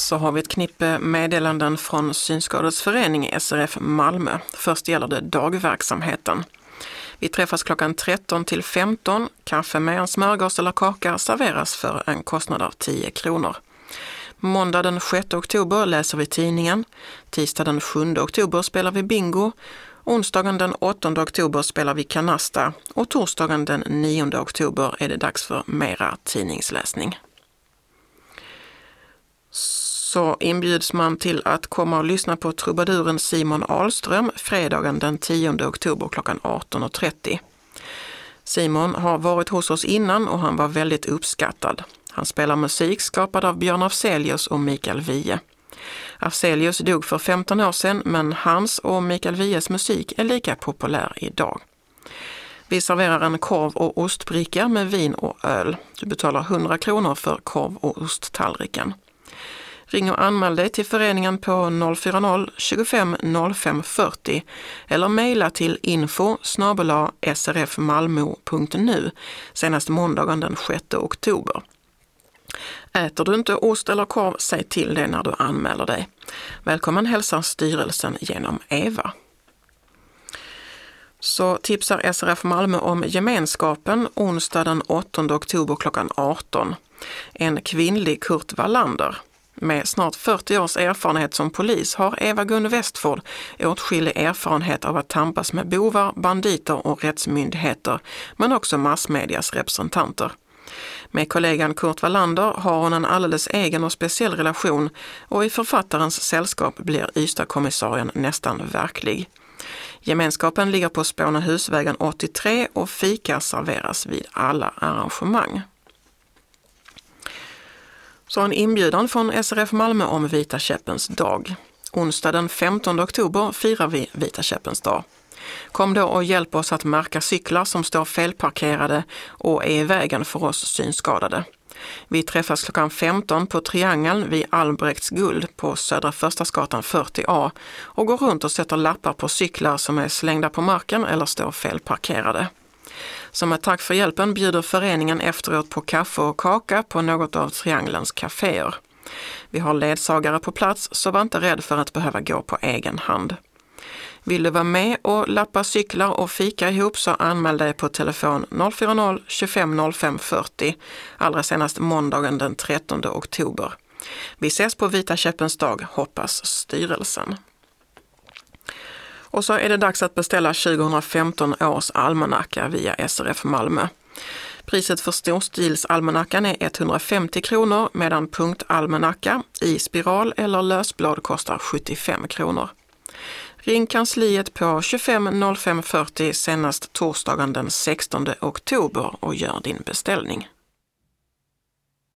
så har vi ett knippe meddelanden från Synskadades förening SRF Malmö. Först gäller det dagverksamheten. Vi träffas klockan 13 till 15. Kaffe med en smörgås eller kaka serveras för en kostnad av 10 kronor. Måndag den 6 oktober läser vi tidningen. Tisdag den 7 oktober spelar vi bingo. Onsdagen den 8 oktober spelar vi kanasta. Och torsdagen den 9 oktober är det dags för mera tidningsläsning. Så inbjuds man till att komma och lyssna på trubaduren Simon Ahlström fredagen den 10 oktober klockan 18.30. Simon har varit hos oss innan och han var väldigt uppskattad. Han spelar musik skapad av Björn Afzelius och Mikael Wiehe. Afzelius dog för 15 år sedan, men hans och Mikael Wiehes musik är lika populär idag. Vi serverar en korv- och ostbricka med vin och öl. Du betalar 100 kronor för korv- och osttallriken. Ring och anmäl dig till föreningen på 040 25 05 40 eller mejla till info@srfmalmo.nu senast måndagen den 6 oktober. Äter du inte ost eller korv, säg till det när du anmäler dig. Välkommen hälsar styrelsen genom Eva. Så tipsar SRF Malmö om gemenskapen onsdag den 8 oktober klockan 18. En kvinnlig Kurt Wallander. Med snart 40 års erfarenhet som polis har Eva-Gun Westford åtskillig erfarenhet av att tampas med bovar, banditer och rättsmyndigheter, men också massmedias representanter. Med kollegan Kurt Wallander har hon en alldeles egen och speciell relation och i författarens sällskap blir Ystadkommissarien nästan verklig. Gemenskapen ligger på Spånehusvägen 83 och fika serveras vid alla arrangemang. Så en inbjudan från SRF Malmö om Vita käppens dag. Onsdag den 15 oktober firar vi Vita käppens dag. Kom då och hjälp oss att märka cyklar som står felparkerade och är i vägen för oss synskadade. Vi träffas klockan 15 på Triangeln vid Albrekts guld på Södra Förstadsgatan 40A och går runt och sätter lappar på cyklar som är slängda på marken eller står felparkerade. Som ett tack för hjälpen bjuder föreningen efteråt på kaffe och kaka på något av Triangelns kaféer. Vi har ledsagare på plats, så var inte rädd för att behöva gå på egen hand. Vill du vara med och lappa cyklar och fika ihop, så anmäl dig på telefon 040 25 05 40 allra senast måndagen den 13 oktober. Vi ses på Vita käppens dag, hoppas styrelsen. Och så är det dags att beställa 2015 års almanacka via SRF Malmö. Priset för storstilsalmanackan är 150 kronor medan punktalmanacka i spiral eller lösblad kostar 75 kronor. Ring kansliet på 25 05 40 senast torsdagen den 16 oktober och gör din beställning.